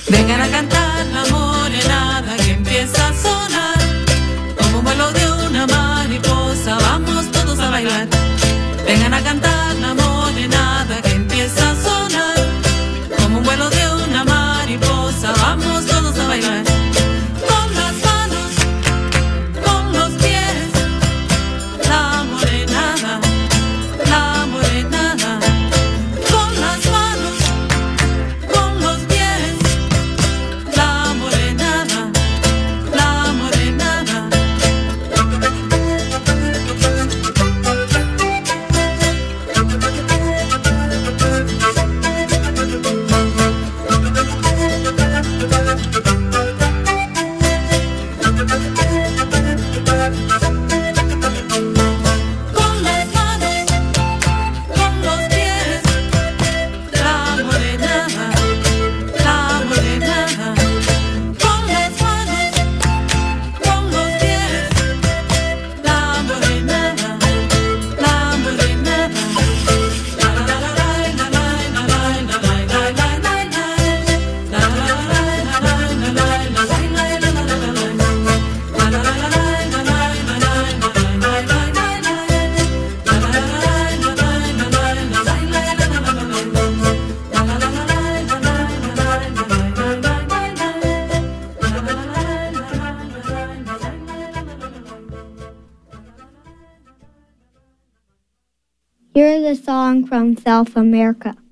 Vengan a cantar la morenada que empieza a sonar. Como un vuelo de una mariposa, vamos todos a bailar. Vengan a cantar la morenada que empieza a sonar. Como un vuelo de una mariposa, vamos todos a bailar. Con las manos, con los pies, la morenada, la morenada. Con las manos, con los pies, la morenada, la morenada. Con las manos, con los pies, la morenada, la morenada. Con las manos, con los pies, la morenada, la morenada. La la la la la la la la la la la la. La la la la la la la la la la la la. La la la la Here is a song from South America.